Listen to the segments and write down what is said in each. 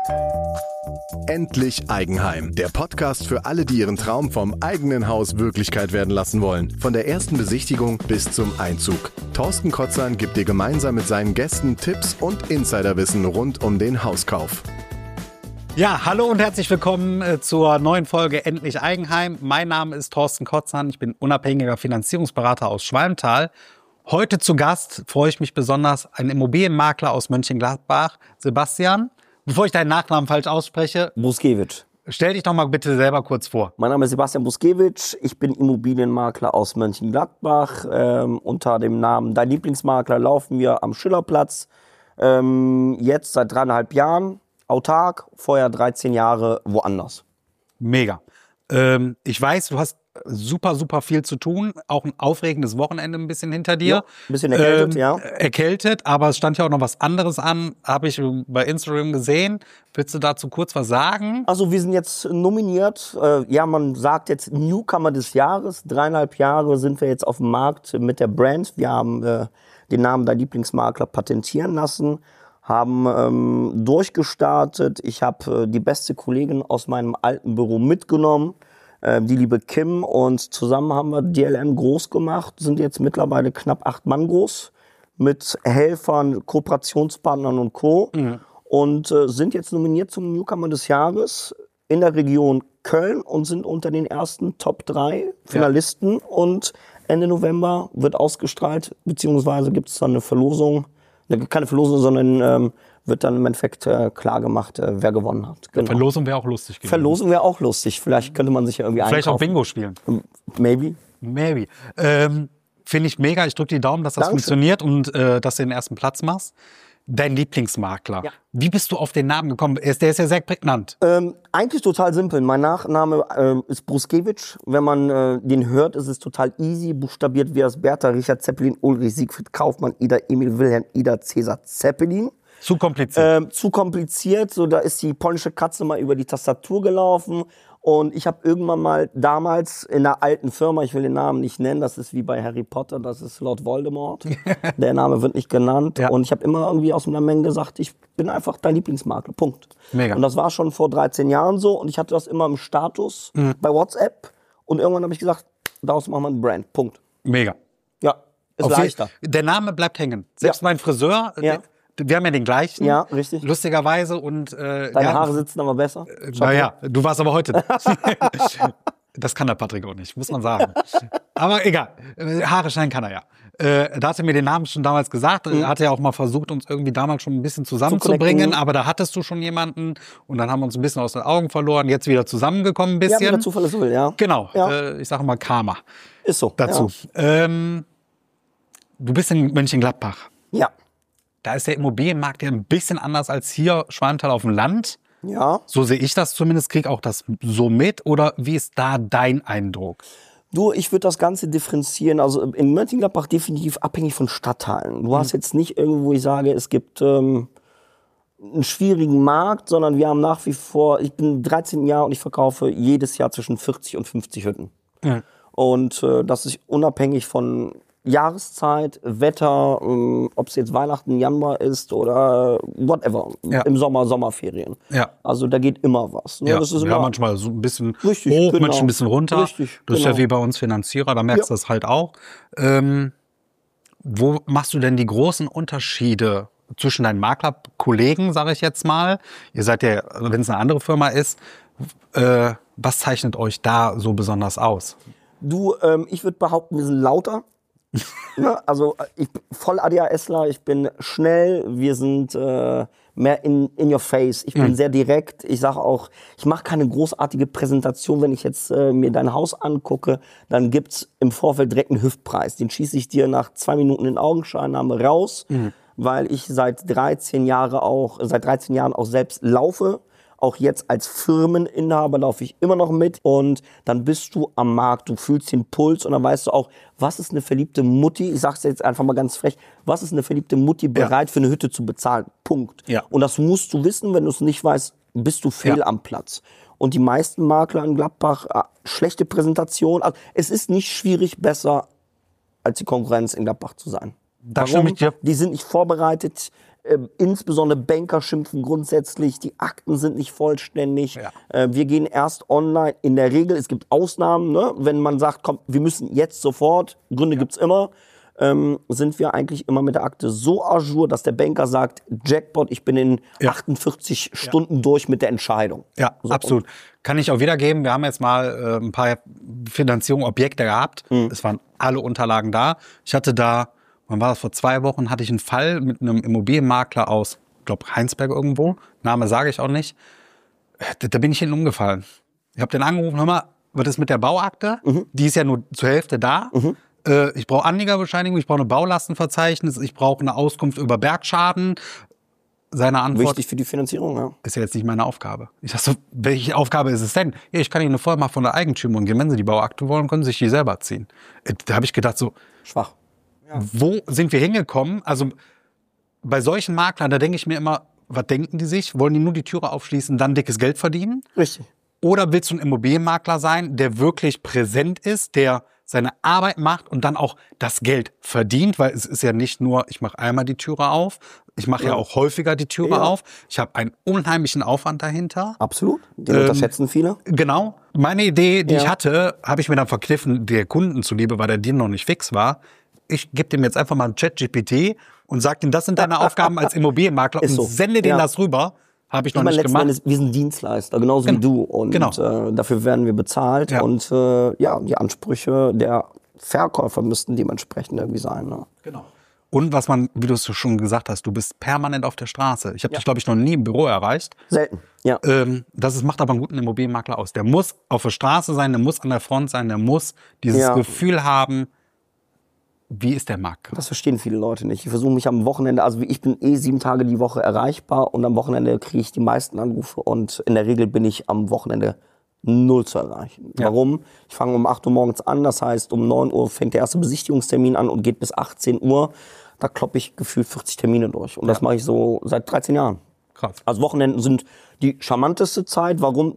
Endlich Eigenheim. Der Podcast für alle, die ihren Traum vom eigenen Haus Wirklichkeit werden lassen wollen. Von der ersten Besichtigung bis zum Einzug. Thorsten Kotzan gibt dir gemeinsam mit seinen Gästen Tipps und Insiderwissen rund um den Hauskauf. Ja, hallo und herzlich willkommen zur neuen Folge Endlich Eigenheim. Mein Name ist Thorsten Kotzan. Ich bin unabhängiger Finanzierungsberater aus Schwalmtal. Heute zu Gast, freue ich mich besonders, ein Immobilienmakler aus Mönchengladbach, Sebastian. Bevor ich deinen Nachnamen falsch ausspreche, Buskiewicz. Stell dich doch mal bitte selber kurz vor. Mein Name ist Sebastian Buskiewicz. Ich bin Immobilienmakler aus Mönchengladbach. Unter dem Namen Dein Lieblingsmakler laufen wir am Schillerplatz. Jetzt seit 3,5 Jahren autark, vorher 13 Jahre woanders. Mega. Ich weiß, du hast super viel zu tun. Auch ein aufregendes Wochenende ein bisschen hinter dir. Ja, ein bisschen erkältet, ja. Erkältet, aber es stand ja auch noch was anderes an. Habe ich bei Instagram gesehen. Willst du dazu kurz was sagen? Also wir sind jetzt nominiert. Man sagt jetzt Newcomer des Jahres. 3,5 Jahre sind wir jetzt auf dem Markt mit der Brand. Wir haben den Namen Dein Lieblingsmakler patentieren lassen. Haben durchgestartet. Ich habe die beste Kollegin aus meinem alten Büro mitgenommen. Die liebe Kim, und zusammen haben wir DLM groß gemacht, sind jetzt mittlerweile knapp 8 Mann groß, mit Helfern, Kooperationspartnern und Co. Und sind jetzt nominiert zum Newcomer des Jahres in der Region Köln und sind unter den ersten Top 3 Finalisten. Ja. Und Ende November wird ausgestrahlt, beziehungsweise gibt es dann eine Verlosung, keine Verlosung, sondern wird dann im Endeffekt klar gemacht, wer gewonnen hat. Genau. Verlosung wäre auch lustig gewesen. Verlosung wäre auch lustig. Vielleicht könnte man sich ja irgendwie Vielleicht einkaufen. auch Bingo spielen. Maybe. Finde ich mega. Ich drücke die Daumen, dass das funktioniert und dass du den ersten Platz machst. Dein Lieblingsmakler. Ja. Wie bist du auf den Namen gekommen? Der ist ja sehr prägnant. Eigentlich total simpel. Mein Nachname ist Buskiewicz. Wenn man den hört, ist es total easy. Buchstabiert wie das Bertha, Richard Zeppelin, Ulrich Siegfried Kaufmann, Ida Emil Wilhelm, Ida Cäsar Zeppelin. Zu kompliziert. Zu kompliziert. So, da ist die polnische Katze mal über die Tastatur gelaufen. Und ich habe irgendwann mal damals in einer alten Firma, ich will den Namen nicht nennen, das ist wie bei Harry Potter, das ist Lord Voldemort. Der Name wird nicht genannt. Ja. Und ich habe immer irgendwie aus meiner Menge gesagt, ich bin einfach dein Lieblingsmakler. Punkt. Mega. Und das war schon vor 13 Jahren so. Und ich hatte das immer im Status bei WhatsApp. Und irgendwann habe ich gesagt, daraus machen wir ein Brand. Punkt. Mega. Ja, ist leichter. Der Name bleibt hängen. Selbst mein Friseur... Ja. Wir haben ja den gleichen, ja, richtig. Lustigerweise. Und, deine Haare sitzen aber besser. Naja, du warst aber heute. Das kann der Patrick auch nicht, muss man sagen. Aber egal, Haare schneiden kann er ja. Da hat er mir den Namen schon damals gesagt. Hat er auch mal versucht, uns irgendwie damals schon ein bisschen zusammenzubringen. Aber da hattest du schon jemanden. Und dann haben wir uns ein bisschen aus den Augen verloren. Jetzt wieder zusammengekommen ein bisschen. Ja, wie der Zufall es will, ja. Genau, ja. Ich sage mal Karma. Ist so. Dazu. Ja. Du bist in Mönchengladbach. Ja. Da ist der Immobilienmarkt ja ein bisschen anders als hier Schwalmtal auf dem Land. Ja. So sehe ich das zumindest, kriege auch das so mit. Oder wie ist da dein Eindruck? Du, ich würde das Ganze differenzieren. Also in Mönchengladbach definitiv abhängig von Stadtteilen. Du hast jetzt nicht irgendwo, wo ich sage, es gibt einen schwierigen Markt, sondern wir haben nach wie vor, ich bin 13 Jahre und ich verkaufe jedes Jahr zwischen 40 und 50 Hütten. Mhm. Und das ist unabhängig von Jahreszeit, Wetter, ob es jetzt Weihnachten, Januar ist oder whatever, im Sommer, Sommerferien. Ja. Also da geht immer was. Ne? Ja, das ist immer manchmal so ein bisschen hoch, manchmal ein bisschen runter. Richtig, das ist ja wie bei uns Finanzierer, da merkst du das halt auch. Wo machst du denn die großen Unterschiede zwischen deinen Maklerkollegen, sage ich jetzt mal? Ihr seid ja, wenn es eine andere Firma ist, was zeichnet euch da so besonders aus? Du, ich würde behaupten, wir sind lauter. Ja, also ich bin voll ADHSler, ich bin schnell, wir sind mehr in your face. Ich bin sehr direkt. Ich sage auch, ich mache keine großartige Präsentation. Wenn ich jetzt mir dein Haus angucke, dann gibt's im Vorfeld direkt einen Hüftpreis. Den schieße ich dir nach 2 Minuten in Augenscheinnahme raus, weil ich seit 13 Jahren auch selbst laufe. Auch jetzt als Firmeninhaber laufe ich immer noch mit, und dann bist du am Markt, du fühlst den Puls, und dann weißt du auch, was ist eine verliebte Mutti, ich sag's jetzt einfach mal ganz frech, was ist eine verliebte Mutti bereit für eine Hütte zu bezahlen, Punkt. Ja. Und das musst du wissen, wenn du es nicht weißt, bist du fehl am Platz. Und die meisten Makler in Gladbach, schlechte Präsentation, also es ist nicht schwierig, besser als die Konkurrenz in Gladbach zu sein. Da stimme ich dir. Die sind nicht vorbereitet. insbesondere Banker schimpfen grundsätzlich, die Akten sind nicht vollständig. Wir gehen erst online. In der Regel, es gibt Ausnahmen, ne? Wenn man sagt, komm, wir müssen jetzt sofort, Gründe gibt's immer, sind wir eigentlich immer mit der Akte so à jour, dass der Banker sagt, Jackpot, ich bin in 48 Stunden durch mit der Entscheidung. Ja, so, absolut. Kann ich auch wiedergeben. Wir haben jetzt mal ein paar Finanzierung-Objekte gehabt. Es waren alle Unterlagen da. Ich hatte da, wann war das, vor 2 Wochen, hatte ich einen Fall mit einem Immobilienmakler aus, ich glaube, Heinsberg irgendwo. Name sage ich auch nicht. Da bin ich hinten umgefallen. Ich habe den angerufen, hör mal, was ist mit der Bauakte? Die ist ja nur zur Hälfte da. Ich brauche Anliegerbescheinigung, ich brauche eine Baulastenverzeichnis, ich brauche eine Auskunft über Bergschaden. Seine Antwort wichtig für die Finanzierung, ja. Ist ja jetzt nicht meine Aufgabe. Ich sag so, welche Aufgabe ist es denn? Ja, ich kann Ihnen eine Vollmacht von der Eigentümerin geben. Wenn Sie die Bauakte wollen, können Sie sich die selber ziehen. Da habe ich gedacht so, schwach. Ja. Wo sind wir hingekommen? Also bei solchen Maklern, da denke ich mir immer, was denken die sich? Wollen die nur die Türe aufschließen, dann dickes Geld verdienen? Richtig. Oder willst du ein Immobilienmakler sein, der wirklich präsent ist, der seine Arbeit macht und dann auch das Geld verdient? Weil es ist ja nicht nur, ich mache einmal die Türe auf, ich mache ja auch häufiger die Türe auf. Ich habe einen unheimlichen Aufwand dahinter. Absolut, den unterschätzen viele. Genau. Meine Idee, die ich hatte, habe ich mir dann verkniffen, der Kunden zuliebe, weil der Deal noch nicht fix war. Ich gebe dem jetzt einfach mal ein Chat-GPT und sage ihm, das sind deine Aufgaben als Immobilienmakler und sende denen das rüber. Habe ich noch nicht gemacht. Wir sind Dienstleister, genauso wie du. Und dafür werden wir bezahlt. Ja. Und die Ansprüche der Verkäufer müssten dementsprechend irgendwie sein. Ne? Genau. Und was man, wie du es schon gesagt hast, du bist permanent auf der Straße. Ich habe dich, glaube ich, noch nie im Büro erreicht. Selten, ja. Macht aber einen guten Immobilienmakler aus. Der muss auf der Straße sein, der muss an der Front sein, der muss dieses Gefühl haben, wie ist der Markt? Das verstehen viele Leute nicht. Ich versuche mich am Wochenende, also ich bin 7 Tage die Woche erreichbar und am Wochenende kriege ich die meisten Anrufe und in der Regel bin ich am Wochenende 0 zu erreichen. Ja. Warum? Ich fange um 8 Uhr morgens an, das heißt um 9 Uhr fängt der erste Besichtigungstermin an und geht bis 18 Uhr. Da kloppe ich gefühlt 40 Termine durch und das mache ich so seit 13 Jahren. Krass. Also Wochenenden sind die charmanteste Zeit. Warum?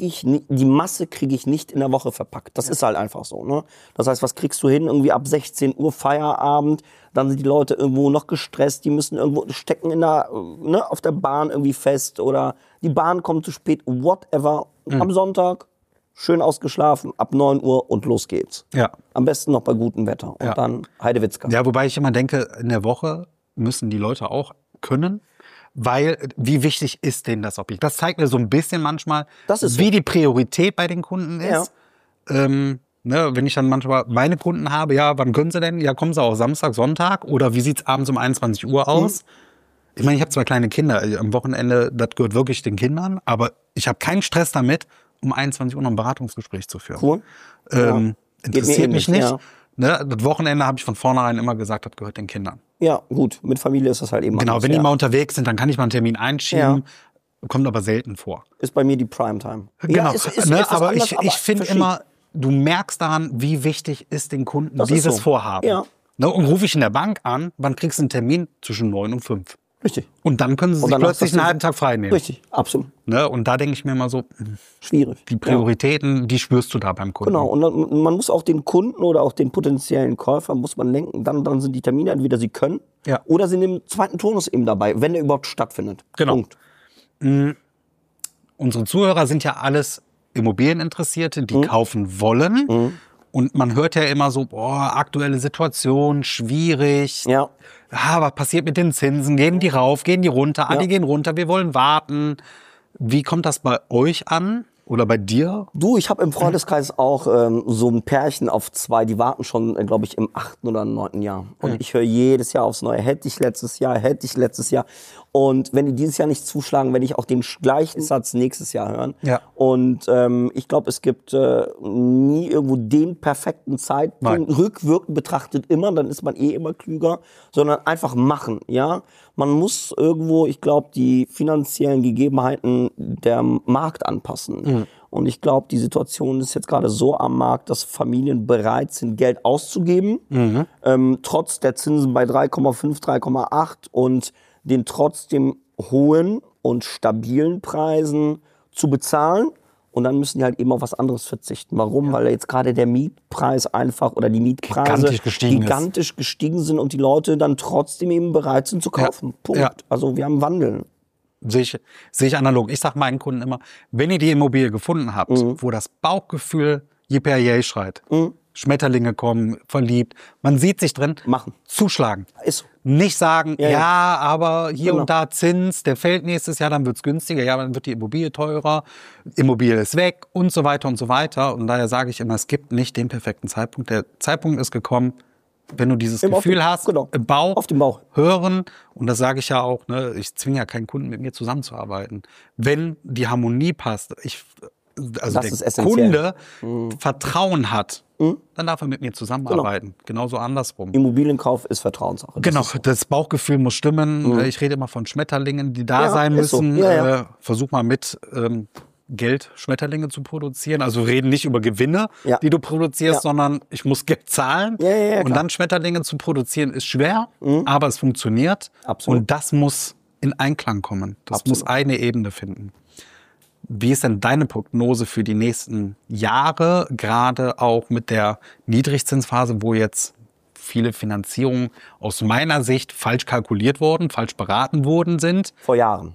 Die Masse kriege ich nicht in der Woche verpackt. Das ist halt einfach so. Ne? Das heißt, was kriegst du hin? Irgendwie ab 16 Uhr Feierabend. Dann sind die Leute irgendwo noch gestresst. Die müssen irgendwo stecken auf der Bahn irgendwie fest. Oder die Bahn kommt zu spät. Whatever. Am Sonntag schön ausgeschlafen. Ab 9 Uhr und los geht's. Ja. Am besten noch bei gutem Wetter. Und dann Heidewitzka. Ja, wobei ich immer denke, in der Woche müssen die Leute auch können. Weil, wie wichtig ist denen das Objekt? Das zeigt mir so ein bisschen manchmal, wie die Priorität bei den Kunden ist. Ja. Wenn ich dann manchmal meine Kunden habe, wann können sie denn? Ja, kommen sie auch Samstag, Sonntag? Oder wie sieht's abends um 21 Uhr aus? Ich meine, ich habe 2 kleine Kinder. Am Wochenende, das gehört wirklich den Kindern. Aber ich habe keinen Stress damit, um 21 Uhr noch ein Beratungsgespräch zu führen. Cool. Interessiert mich nicht. Ja. Ne, das Wochenende habe ich von vornherein immer gesagt, das gehört den Kindern. Ja, gut. Mit Familie ist das halt eben genau, anders, wenn die mal unterwegs sind, dann kann ich mal einen Termin einschieben. Kommt aber selten vor. Ist bei mir die Primetime. Genau. Aber ich finde immer, du merkst daran, wie wichtig ist den Kunden dieses Vorhaben. Ja. Ne, und rufe ich in der Bank an, wann kriegst du einen Termin? Zwischen 9 und 5. Richtig. Und dann können sie sich plötzlich einen halben Tag frei nehmen. Richtig, absolut. Ne, und da denke ich mir immer so, schwierig. Die Prioritäten, die spürst du da beim Kunden. Genau, und man muss auch den Kunden oder auch den potenziellen Käufer, muss man lenken, dann sind die Termine, entweder sie können oder sie nehmen den zweiten Turnus eben dabei, wenn der überhaupt stattfindet. Genau. Punkt. Unsere Zuhörer sind ja alles Immobilieninteressierte, die kaufen wollen. Und man hört ja immer so, aktuelle Situation, schwierig. Ja. Was passiert mit den Zinsen? Gehen die rauf, gehen die runter? Die gehen runter, wir wollen warten. Wie kommt das bei euch an? Oder bei dir? Du, ich habe im Freundeskreis auch so ein Pärchen auf 2, die warten schon, glaube ich, im 8. oder 9. Jahr. Und ich höre jedes Jahr aufs Neue, hätte ich letztes Jahr. Und wenn die dieses Jahr nicht zuschlagen, werde ich auch den gleichen Satz nächstes Jahr hören. Ja. Und ich glaube, es gibt nie irgendwo den perfekten Zeitpunkt. Nein. Rückwirkend betrachtet immer, dann ist man immer klüger, sondern einfach machen, ja. Man muss irgendwo, ich glaube, die finanziellen Gegebenheiten der Markt anpassen. Und ich glaube, die Situation ist jetzt gerade so am Markt, dass Familien bereit sind, Geld auszugeben, trotz der Zinsen bei 3,5, 3,8 und den trotzdem hohen und stabilen Preisen zu bezahlen, Und dann müssen die halt eben auf was anderes verzichten. Warum? Weil jetzt gerade der Mietpreis einfach oder die Mietpreise gigantisch gestiegen sind und die Leute dann trotzdem eben bereit sind zu kaufen. Punkt. Ja. Also wir haben Wandel. Sehe ich analog. Ich sage meinen Kunden immer, wenn ihr die Immobilie gefunden habt, wo das Bauchgefühl yippee schreit, Schmetterlinge kommen, verliebt, man sieht sich drin, zuschlagen. Ist so. Nicht sagen, aber hier und da Zins, der fällt nächstes Jahr, dann wird's günstiger, dann wird die Immobilie teurer, Immobilie ist weg und so weiter und so weiter. Und daher sage ich immer, es gibt nicht den perfekten Zeitpunkt. Der Zeitpunkt ist gekommen, wenn du dieses Gefühl hast, im Bauch, auf dem Bauch hören, und das sage ich ja auch, ne, ich zwinge ja keinen Kunden mit mir zusammenzuarbeiten. Wenn die Harmonie passt, der Kunde Vertrauen hat, dann darf er mit mir zusammenarbeiten. Genauso andersrum. Immobilienkauf ist Vertrauenssache. Genau, das Bauchgefühl muss stimmen. Ich rede immer von Schmetterlingen, die da sein müssen. So. Versuch mal mit Geld Schmetterlinge zu produzieren. Also reden nicht über Gewinne, die du produzierst, sondern ich muss Geld zahlen. Und dann Schmetterlinge zu produzieren ist schwer, aber es funktioniert. Absolut. Und das muss in Einklang kommen. Das muss eine Ebene finden. Wie ist denn deine Prognose für die nächsten Jahre, gerade auch mit der Niedrigzinsphase, wo jetzt viele Finanzierungen aus meiner Sicht falsch kalkuliert wurden, falsch beraten worden sind? Vor Jahren.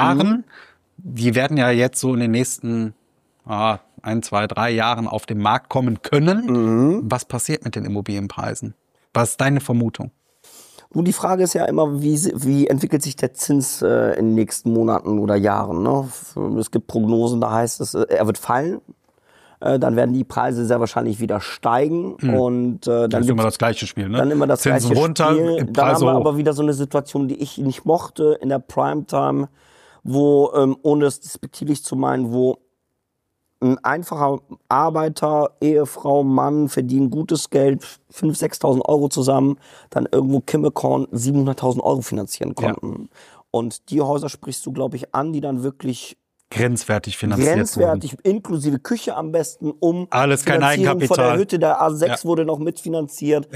Die werden ja jetzt so in den nächsten 1, 2, 3 Jahren auf den Markt kommen können. Was passiert mit den Immobilienpreisen? Was ist deine Vermutung? Nun, die Frage ist ja immer, wie entwickelt sich der Zins in den nächsten Monaten oder Jahren? Ne? Es gibt Prognosen, da heißt es, er wird fallen. Dann werden die Preise sehr wahrscheinlich wieder steigen. Und dann ist immer das gleiche Spiel, ne? Dann immer das Zinsen gleiche runter, Spiel. Dann haben wir aber wieder so eine Situation, die ich nicht mochte in der Primetime, wo, ohne es despektierlich zu meinen, wo ein einfacher Arbeiter, Ehefrau, Mann verdienen gutes Geld, 5.000, 6.000 Euro zusammen, dann irgendwo Kimmekorn 700.000 Euro finanzieren konnten. Und die Häuser sprichst du, glaube ich, an, die dann wirklich grenzwertig finanziert wurden. Inklusive Küche am besten, alles kein Eigenkapital. Von der Hütte der A6 wurde noch mitfinanziert.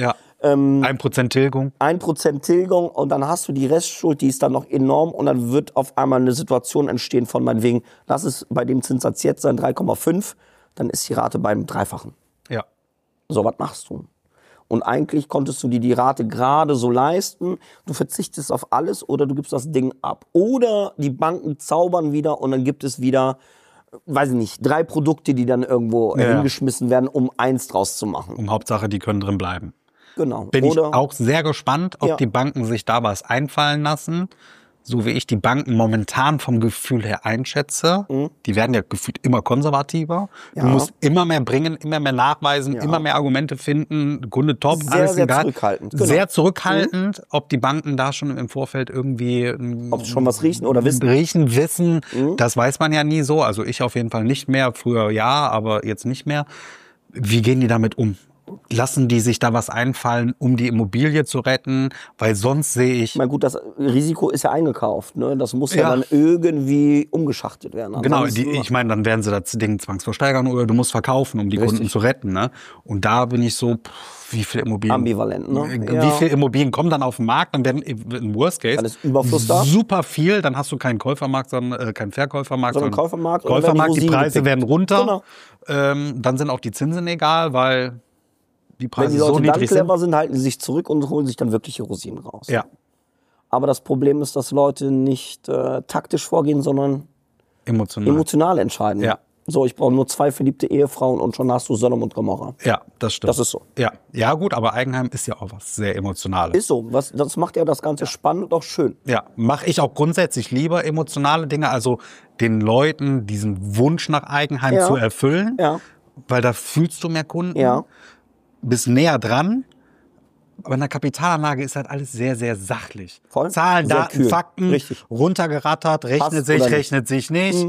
1% Tilgung. 1% Tilgung und dann hast du die Restschuld, die ist dann noch enorm und dann wird auf einmal eine Situation entstehen von meinetwegen, lass es bei dem Zinssatz jetzt sein, 3,5, dann ist die Rate beim Dreifachen. Ja. So, was machst du? Und eigentlich konntest du dir die Rate gerade so leisten, du verzichtest auf alles oder du gibst das Ding ab. Oder die Banken zaubern wieder und dann gibt es wieder, weiß ich nicht, 3 Produkte, die dann irgendwo hingeschmissen werden, um eins draus zu machen. Um Hauptsache, die können drin bleiben. Genau. Bin ich auch sehr gespannt, ob die Banken sich da was einfallen lassen. So wie ich die Banken momentan vom Gefühl her einschätze, die werden ja gefühlt immer konservativer. Du musst immer mehr bringen, immer mehr nachweisen, immer mehr Argumente finden. Kunde top, alles sehr egal. Zurückhaltend. Sehr zurückhaltend, ob die Banken da schon im Vorfeld irgendwie ob sie schon was riechen oder wissen. Wissen, das weiß man ja nie so. Also ich auf jeden Fall nicht mehr. Früher ja, aber jetzt nicht mehr. Wie gehen die damit um? Lassen die sich da was einfallen, um die Immobilie zu retten? Weil sonst sehe ich... Na gut, das Risiko ist ja eingekauft. Ne? Das muss ja dann irgendwie umgeschachtelt werden. Genau, ich meine, dann werden sie das Ding zwangsversteigern oder du musst verkaufen, um die Kunden zu retten. Ne? Und da bin ich so, wie viele Immobilien... Ambivalent, ne? Wie viele Immobilien kommen dann auf den Markt? Dann werden im Worst Case dann ist Überfluss da. Super viel. Dann hast du keinen Käufermarkt, sondern keinen Verkäufermarkt. Sondern Käufermarkt. Die Preise werden runter. Genau. Dann sind auch die Zinsen egal, weil... Die Preise wenn die Leute so niedrig dann clever sind, halten sie sich zurück und holen sich dann wirkliche Rosinen raus. Ja. Aber das Problem ist, dass Leute nicht taktisch vorgehen, sondern emotional entscheiden. Ja. So, ich brauche nur 2 verliebte Ehefrauen und schon hast du Sodom und Gomorra. Ja, das stimmt. Das ist so. Ja gut, aber Eigenheim ist ja auch was sehr Emotionales. Ist so. Das macht ja das Ganze spannend und auch schön. Ja, mache ich auch grundsätzlich lieber emotionale Dinge, also den Leuten diesen Wunsch nach Eigenheim zu erfüllen, weil da fühlst du mehr Kunden. Ja. Bist näher dran, aber in der Kapitalanlage ist halt alles sehr, sehr sachlich. Voll. Zahlen, sehr Daten, kühl. Fakten, Richtig. runtergerattert, rechnet sich nicht.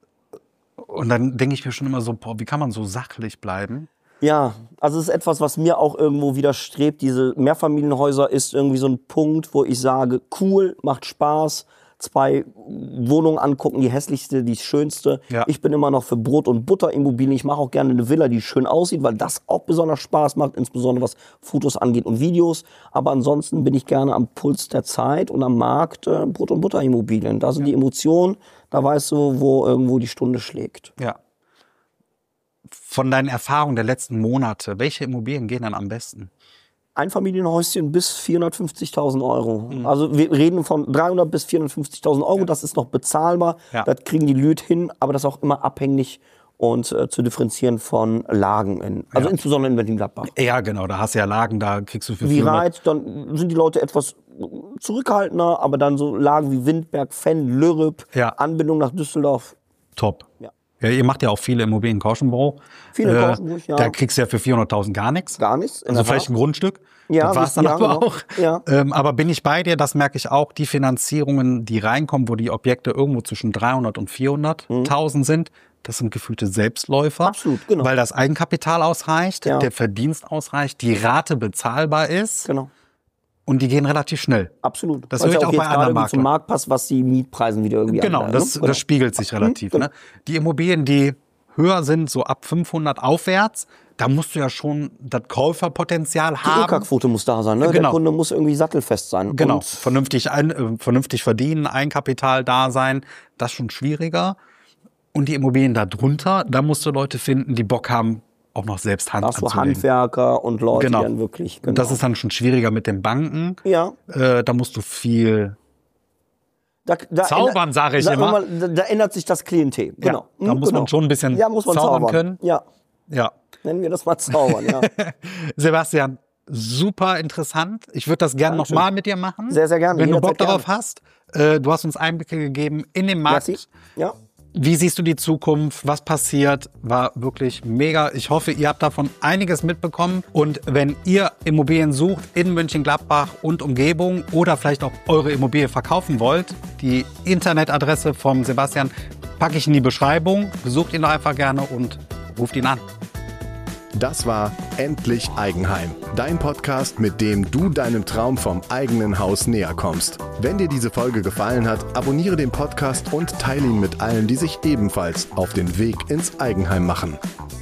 Und dann denke ich mir schon immer so, boah, wie kann man so sachlich bleiben? Ja, also es ist etwas, was mir auch irgendwo widerstrebt. Diese Mehrfamilienhäuser ist irgendwie so ein Punkt, wo ich sage, cool, macht Spaß. 2 Wohnungen angucken, die hässlichste, die schönste. Ja. Ich bin immer noch für Brot- und Butterimmobilien. Ich mache auch gerne eine Villa, die schön aussieht, weil das auch besonders Spaß macht, insbesondere was Fotos angeht und Videos. Aber ansonsten bin ich gerne am Puls der Zeit und am Markt Brot- und Butterimmobilien. Da sind die Emotionen, da weißt du, wo irgendwo die Stunde schlägt. Ja. Von deinen Erfahrungen der letzten Monate, welche Immobilien gehen dann am besten? Einfamilienhäuschen bis 450.000 Euro. Also wir reden von 300 bis 450.000 Euro. Das ist noch bezahlbar. Ja. Das kriegen die Leute hin, aber das ist auch immer abhängig und zu differenzieren von Lagen. Also insbesondere in Berlin-Gladbach. Ja, genau, da hast du ja Lagen, da kriegst du für Wie 400. Reit, dann sind die Leute etwas zurückhaltender, aber dann so Lagen wie Windberg, Fenn, Lürrep, Ja. Anbindung nach Düsseldorf. Top. Ja. Ja, ihr macht ja auch viele Immobilien in Korschenbruch. Viele in Korschenbruch, ja. Da kriegst du ja für 400.000 gar nichts. Gar nichts. Also vielleicht ein Grundstück. Ja, das war's dann ja, aber genau. auch. Ja. Aber bin ich bei dir, das merke ich auch, die Finanzierungen, die reinkommen, wo die Objekte irgendwo zwischen 300 und 400.000 sind, das sind gefühlte Selbstläufer. Absolut, genau. Weil das Eigenkapital ausreicht, Ja. der Verdienst ausreicht, die Rate bezahlbar ist Genau. und die gehen relativ schnell. Absolut. Das Weil es höre ich ja auch bei jetzt gerade anderen irgendwie zum Maklern. Markt passt, was die Mietpreisen wieder irgendwie Genau, anleihen, das, ne? das spiegelt sich relativ. genau. Ne? Die Immobilien, die höher sind, so ab 500 aufwärts, da musst du ja schon das Käuferpotenzial Die haben. Rückerquote muss da sein, ne? Genau. Der Kunde muss irgendwie sattelfest sein. Genau, Und vernünftig verdienen, Eigenkapital da sein, das ist schon schwieriger. Und die Immobilien da drunter, da musst du Leute finden, die Bock haben, auch noch selbst Hand da hast du anzulegen. Handwerker und Leute, Genau. die dann wirklich. Genau. Und das ist dann schon schwieriger mit den Banken. ja. Da musst du viel Da zaubern, ändert- sage ich sag immer. mal, da ändert sich das Klientel. Genau. Ja, da muss man genau. schon ein bisschen ja, muss man zaubern können. Ja, Ja. nennen wir das mal zaubern, ja. Sebastian, super interessant. Ich würde das gerne Dankeschön. nochmal mit dir machen. Sehr, sehr gerne. Wenn du Jederzeit Bock darauf hast. Du hast uns Einblicke gegeben in den Markt. Merci. Ja. Wie siehst du die Zukunft? Was passiert? War wirklich mega. Ich hoffe, ihr habt davon einiges mitbekommen. Und wenn ihr Immobilien sucht in Mönchengladbach und Umgebung oder vielleicht auch eure Immobilie verkaufen wollt, die Internetadresse vom Sebastian packe ich in die Beschreibung. Besucht ihn doch einfach gerne und ruft ihn an. Das war Endlich Eigenheim, dein Podcast, mit dem du deinem Traum vom eigenen Haus näher kommst. Wenn dir diese Folge gefallen hat, abonniere den Podcast und teile ihn mit allen, die sich ebenfalls auf den Weg ins Eigenheim machen.